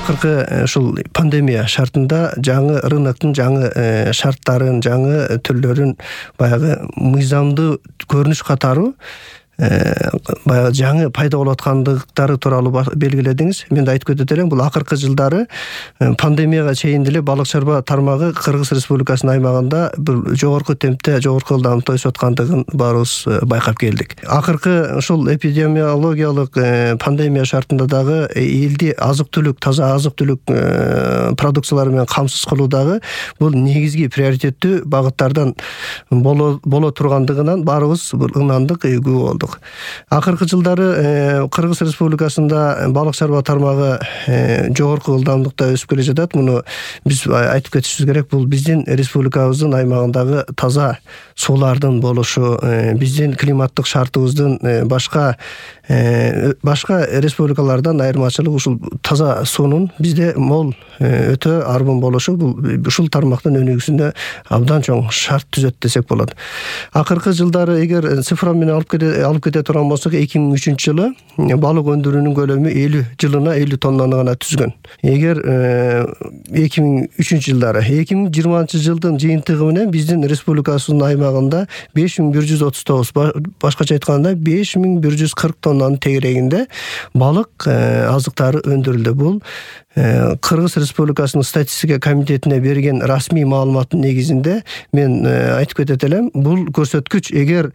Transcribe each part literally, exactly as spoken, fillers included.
акыркы ушул пандемия шартында жаңы рыноктун жаңы шарттарын, жаңы түрлөрүн баягы мыйзамдуу көрүнүш катары баягы жаңы пайда болуп аткандыктары тууралуу белгиледиңиз. Мен да айтып кетет элем, бул акыркы жылдары пандемияга чейин деле балык чарба тармагы Кыргыз Республикасынын аймагында бир жогорку темпте, жогорку ылдамдыкта өсүп аткандыгын баарыбыз байкап келдик. Акыркы ушул эпидемиологиялык пандемия шартында дагы элди азык-түлүк, таза азык-түлүк продукциялары менен камсыз кылуу дагы бул негизги приоритеттүү багыттардан боло боло тургандыгынан баарыбыз ынандык, күбө болдук. Акыркы жылдары Кыргыз Республикасында балык чарба тармагы жогорку ылдамдыкта өсүп келе жатат. Муну биз айтып кетишибиз керек. Бул биздин республикабыздын аймагындагы таза суулардын болушу, биздин климаттык шартыбыздын башка башка республикалардан айырмачылыгы ушул таза суунун бизде мол, өтө арбын болушу бул ушул тармактын өнүгүүсүнө абдан чоң шарт түзөт десек болот. Акыркы жылдары эгер цифра менен алып кете алып кете турган болсок, эки миң үчүнчү жылы балык өндүрүүнүн көлөмү элүү жылына элүү тоннаны гана түзгөн. Эгер эки миң үчүнчү жылдары эки миң жыйырманчы жылдын жыйынтыгы менен биздин республикабыздын аймагында беш миң бир жүз отуз тогуз, башкача айтканда беш миң бир жүз кырк тоннанын тегерегинде балык азыктары өндүрүлдү. Бул Кыргыз Республикасынын статистика комитетине берген расмий маалыматтын негизинде мен айтып кетет элем. Бул көрсөткүч эгер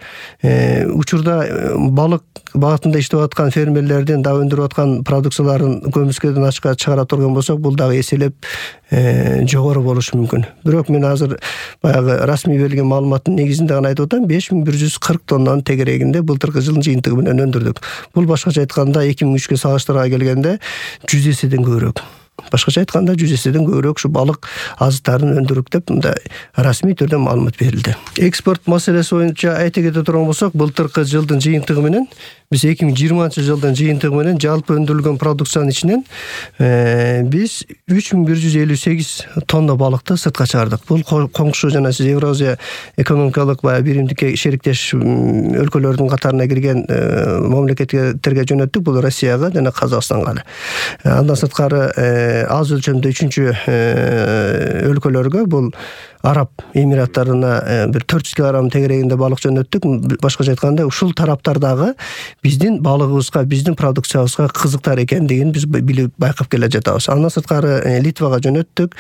учурда балык багытында иштеп аткан фермерлердин да өндүрүп аткан продукцияларын көмүскөдөн ачыкка чыгара турган болсок, бул дагы эселеп жогору болушу мүмкүн. Бирок мен азыр баягы расмий берилген маалыматтын негизинде гана айтып атам, беш миң бир жүз кырк тоннанын тегерегинде былтыркы жылдын жыйынтыгы менен өндүрдүк. Бул башкача айтканда эки миң үчкө салыштырга келгенде жүз эседен көбүрөөк. Башкача айтканда жүз эседен көбүрөөк ушу балык азыктарын өндүрүп деп мындай расмий түрдө маалымат берилди. Экспорт маселеси боюнча айта кете турган болсок, былтыркы жылдын жыйынтыгы менен биз эки миң жыйырманчы жылдын жыйынтыгы менен жалпы өндүрүлгөн продукциянын ичинен биз үч миң бир жүз элүү сегиз тонна балыкты сыртка чыгардык. Бул коңшу жана сиз Евразия экономикалык баягы биримдикке шериктеш өлкөлөрдүн катарына кирген мамлекеттерге жөнөттүк. Бул Россияга жана Казакстанга. Андан сырткары аз өлчөмдө үчүнчү өлкөлөргө, бул Араб Эмираттарына бир төрт жүз килограмм тегерегинде балык жөнөттүк. Башкача айтканда ушул тараптардагы биздин балыгыбызга, биздин продукциябызга кызыктар экендигин биз билип байкап келе жатабыз. Андан сырткары Литвага жөнөттүк.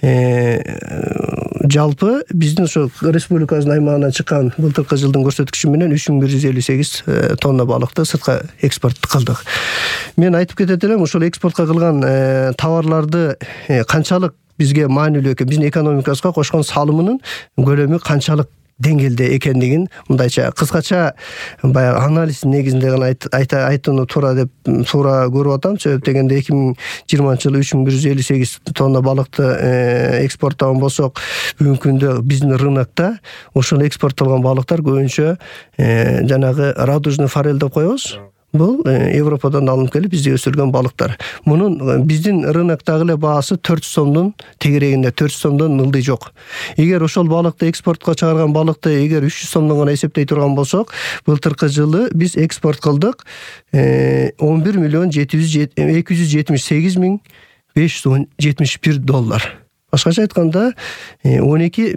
Жалпы биздин ошо республикабыздын аймагынан чыккан былтыркы жылдын көрсөткүчү менен үч миң бир жүз элүү сегиз тонна балыкты сыртка экспорт кылдык. Мен айтып кетет элем, ушул экспортко кылган товарларды канчалык бизге маанилүү экен, биздин экономикабызга кошкон салымынын көлөмү канчалык деңгээлде экендигин мындайча кыскача баягы анализ негизинде гана айта айтууну туура деп туура көрүп атам. Себеп дегенде эки миң жыйырманчы жылы үч миң бир жүз элүү сегиз тонна балыкты экспорттогон болсок, бүгүнкү күндө биздин рынокто ошол экспорттолгон балыктар көбүнчө жанагы радужный форель деп коебуз. Бул Европадан алынып келип бизде өсүрүлгөн балыктар. Мунун биздин рыноктогу эле баасы төрт жүз сомдун тегерегинде, төрт жүз сомдон ылдый жок. Эгер ошол балыкты экспортко чыгарган балыкты эгер үч жүз сомдон гана эсептей турган болсок, былтыркы жылы биз экспорт кылдык он бир миллион эки жүз жетимиш сегиз миң беш жүз жетимиш бир доллар. Башкача айтканда он эки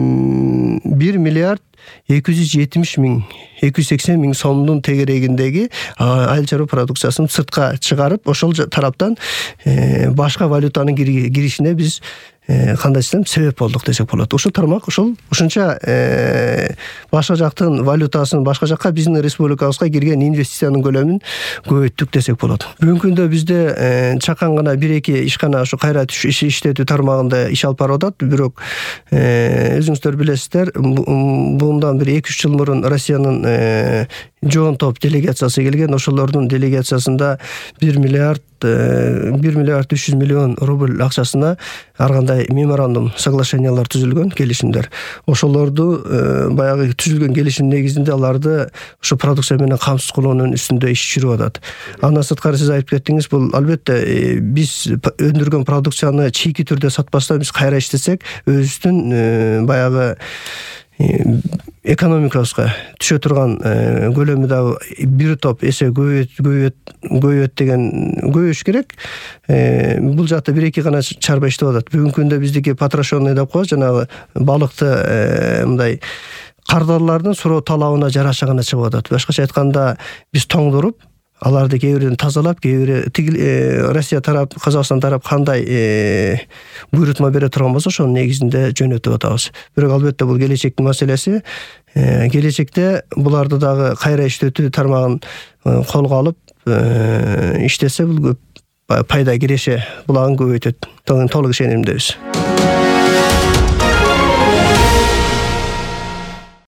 бир миллиард эки жүз жетимиш миң эки жүз сексен миң сомдун тегерегиндеги айыл чарба продукциясын сыртка чыгарып, ошол тараптан башка валютанын киришине биз кандай десем себеп болдук десек болот. Ушул тармак ушул ушунча башка жактын валютасын башка жакка биздин республикабызга кирген инвестициянын көлөмүн көбөйттүк десек болот. Бүгүнкү күндө бизде чакан гана бир эки ишкана ушу кайра иштетүү тармагында иш алып барып атат. Бирок өзүңүздөр билесиздер, bundan bir iki üç yıl murun Rusiyanın e, John Top делегациясы келген. Ошолордун делегациясында bir milyard bir milyard üç yüz milyon рубль акчасына ар кандай меморандум, соглашениялар түзүлгөн, келишимдер. Ошолорду баягы түзүлгөн келишим негизинде аларды ушу продукция менен камсыз кылуунун үстүндө иш жүрүп атат. Андан сырткары сиз айтып кеттиңиз, бул албетте биз өндүргөн продукцияны чийки түрдө сатпастан биз кайра иштесек, өзүбүздүн баягы экономикабызга түшө турган көлөмү дагы бир топ эсе көбөйөт көбөйөт деген көбөйүш керек. Бул жакта бир эки гана чарба иштеп атат. Бүгүнкү күндө биздики потрошенный деп коебуз, жанагы балыкты мындай кардарлардын суроо талабына жараша гана чыгып атат. Башкача айтканда биз тоңдуруп, аларды кээ бирин тазалап, кээ бири Россия тарап, Казакстан тарап кандай буйрутма бере турган болсо, ошонун негизинде жөнөтүп атабыз. Бирок албетте бул келечектин маселеси. Келечекте буларды дагы кайра иштетүү тармагын колго алып иштесе, бул пайда киреше булагын көбөйтөт. Толук ишенимдебиз.